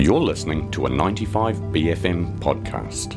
You're listening to a 95BFM podcast.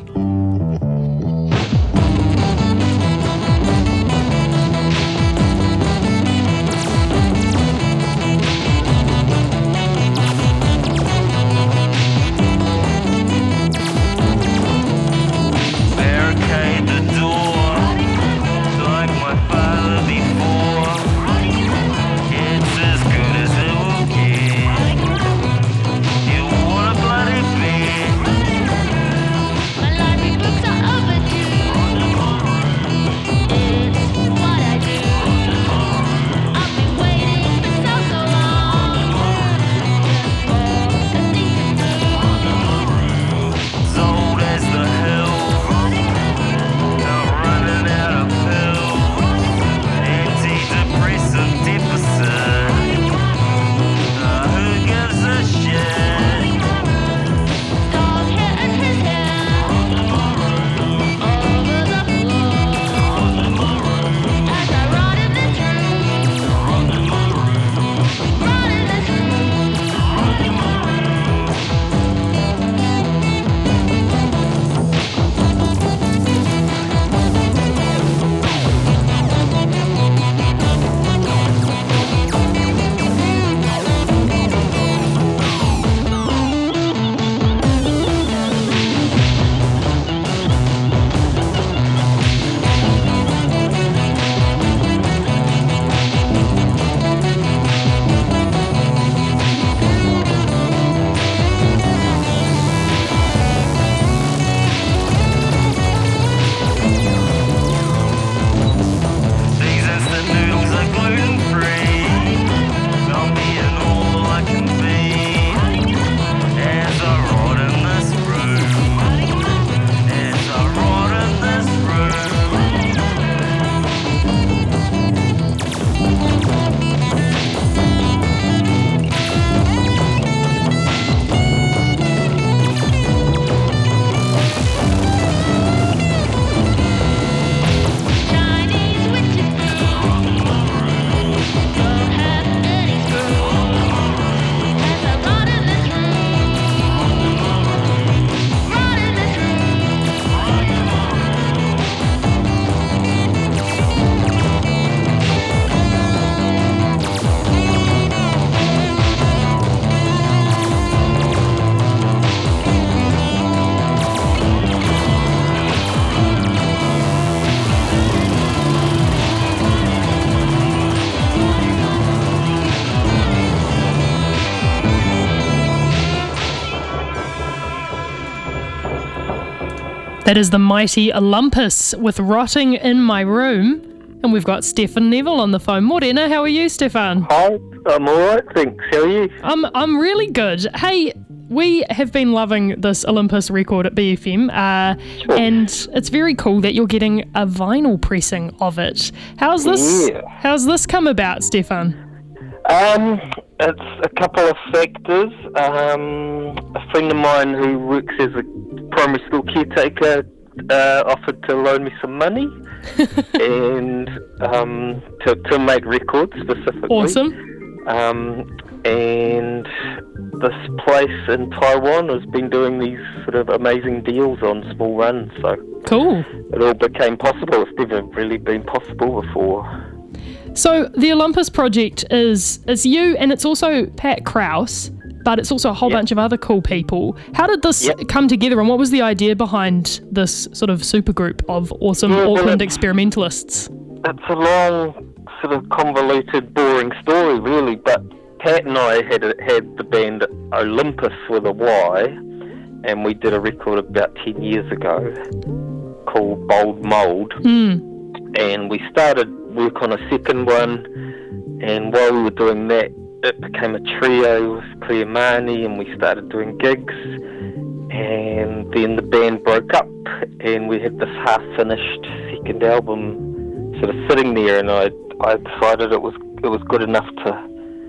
That is the mighty Olympus with Rotting in My Room. And we've got Stefan Neville on the phone. Morena, how are you, Stefan? Hi, I'm alright, thanks. How are you? I'm really good. Hey, we have been loving this Olympus record at BFM, Sure. and it's very cool that you're getting a vinyl pressing of it. How's this come about, Stefan? It's a couple of factors. A friend of mine who works as a primary school caretaker offered to loan me some money and to make records specifically. Awesome. And this place in Taiwan has been doing these sort of amazing deals on small runs, so Cool. it all became possible. It's never really been possible before. So the Olympus project is you, and it's also Pat Krause, but it's also a whole bunch of other cool people. How did this come together, and what was the idea behind this sort of supergroup of awesome Auckland experimentalists? It's a long, sort of convoluted, boring story, really, but Pat and I had the band Olympus with a Y, and we did a record about 10 years ago called Bold Mould, and we started work on a second one, and while we were doing that, it became a trio with Claire Marnie, and we started doing gigs, and then the band broke up, and we had this half-finished second album sort of sitting there, and I decided it was good enough to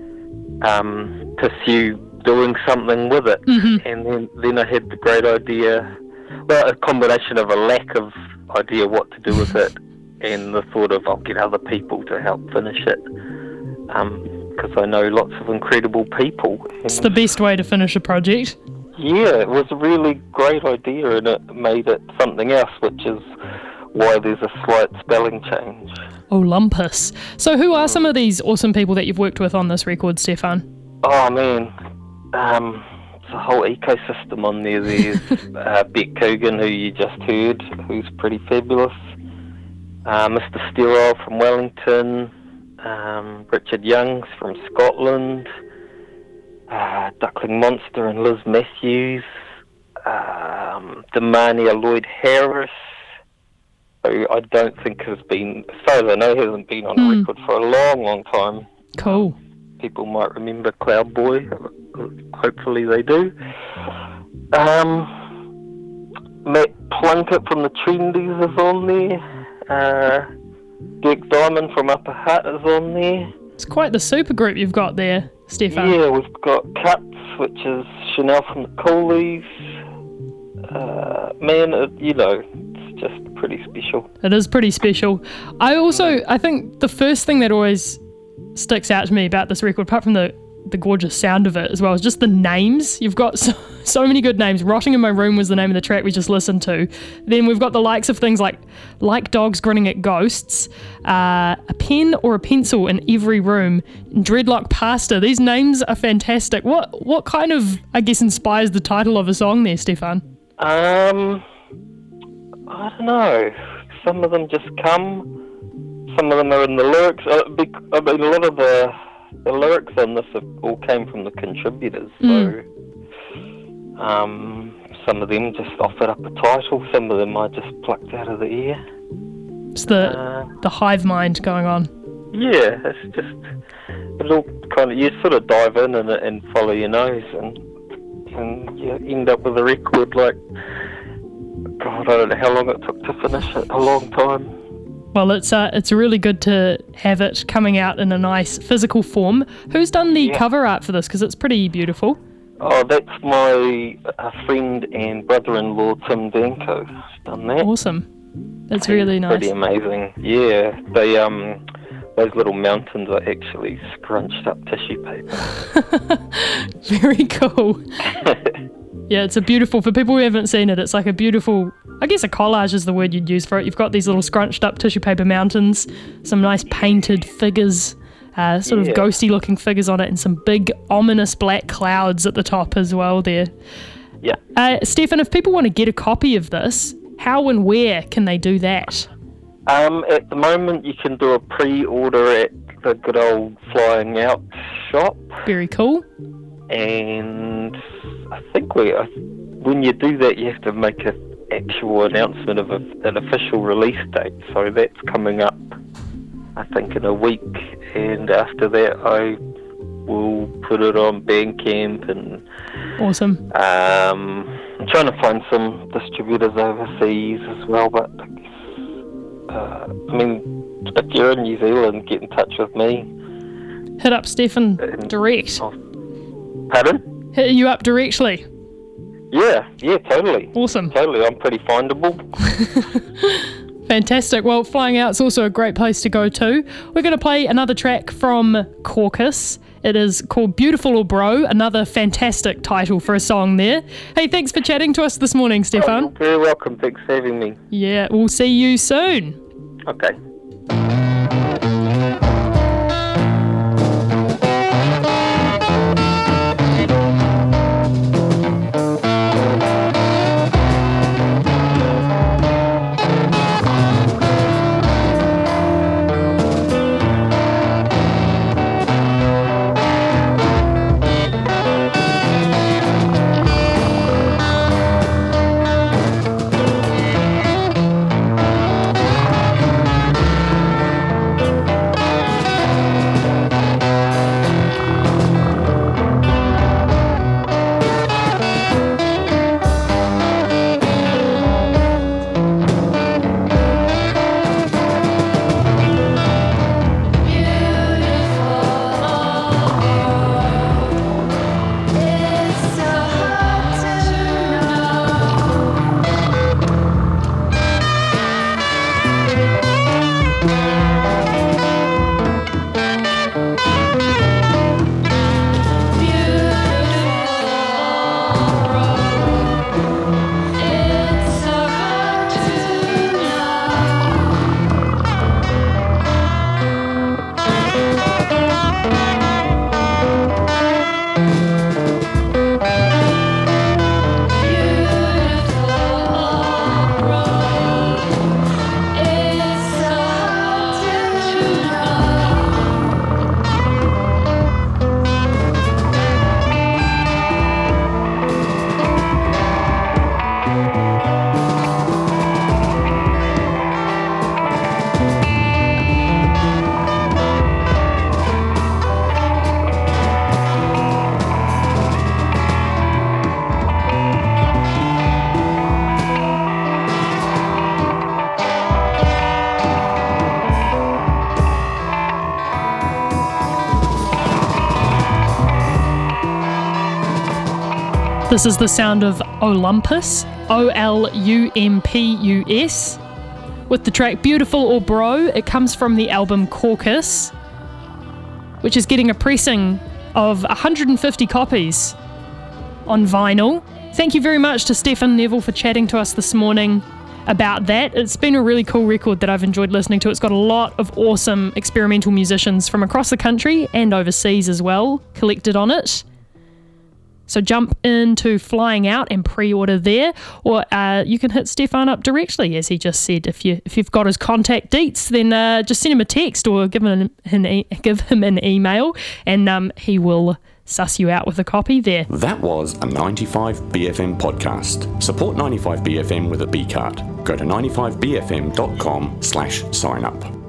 pursue doing something with it, and then I had the great idea, well, a combination of a lack of idea what to do with it, and the thought of I'll get other people to help finish it, because I know lots of incredible people. It's the best way to finish a project. Yeah, it was a really great idea, and it made it something else, which is why there's a slight spelling change. Olympus. So who are some of these awesome people that you've worked with on this record, Stefan? Oh man, it's a whole ecosystem on there. There's Beck Coogan, who you just heard, who's pretty fabulous. Mr. Sterile from Wellington. Richard Youngs from Scotland. Duckling Monster and Liz Matthews. Demania Lloyd Harris, who I don't think has been, as far as I know, hasn't been on a record for a long, long time. Cool. People might remember Cloud Boy. Hopefully they do. Matt Plunkett from the Trendies is on there. Dirk Diamond from Upper Hutt is on there. It's quite the super group you've got there, Stefan. Yeah, we've got Cuts, which is Chanel from the Coolies. Man, it's just pretty special. It is pretty special. I think the first thing that always sticks out to me about this record, apart from the gorgeous sound of it as well, is just the names. You've got so many good names. Rotting in My Room was the name of the track we just listened to. Then we've got the likes of things like Dogs Grinning at Ghosts, a pen or a pencil in every room, Dreadlock Pasta. These names are fantastic. What kind of, I guess, inspires the title of a song there, Stefan? I don't know. Some of them just come. Some of them are in the lyrics. A lot of the lyrics on this all came from the contributors. So some of them just offered up a title. Some of them I just plucked out of the air. It's the hive mind going on. Yeah, it's just it all kind of, you sort of dive in and follow your nose, and you end up with a record like, God, I don't know how long it took to finish it. A long time. Well, it's really good to have it coming out in a nice physical form. Who's done the cover art for this? Because it's pretty beautiful. Oh, that's my friend and brother-in-law, Tim Danko. He's done that. Awesome. That's really nice. Pretty amazing. Yeah, they those little mountains are actually scrunched up tissue paper. Very cool. Yeah, it's a beautiful, for people who haven't seen it, it's like a beautiful, I guess a collage is the word you'd use for it. You've got these little scrunched up tissue paper mountains, some nice painted figures, sort of ghosty looking figures on it, and some big ominous black clouds at the top as well there. Yeah. Stefan, if people want to get a copy of this, how and where can they do that? At the moment you can do a pre-order at the good old Flying Out shop. Very cool. And I think when you do that, you have to make an actual announcement of an official release date. So that's coming up, I think, in a week. And after that, I will put it on Bandcamp. And awesome. I'm trying to find some distributors overseas as well. But if you're in New Zealand, get in touch with me. Hit up Stefan direct. Pardon? Hit you up directly. Yeah, totally. Awesome. Totally, I'm pretty findable. Fantastic. Well, Flying Out's also a great place to go to. We're going to play another track from Caucus. It is called Beautiful or Bro, another fantastic title for a song there. Hey, thanks for chatting to us this morning, Stefan. You're very welcome. Thanks for having me. Yeah, we'll see you soon. Okay. This is the sound of Olympus, Olumpus, with the track Beautiful or Bro. It comes from the album Caucus, which is getting a pressing of 150 copies on vinyl. Thank you very much to Stefan Neville for chatting to us this morning about that. It's been a really cool record that I've enjoyed listening to. It's got a lot of awesome experimental musicians from across the country and overseas as well collected on it. So jump into Flying Out and pre-order there, or you can hit Stefan up directly, as he just said. If you've got his contact deets, then just send him a text or give him an email, and he will suss you out with a copy there. That was a 95BFM podcast. Support 95BFM with a B card. Go to 95bfm.com/sign up.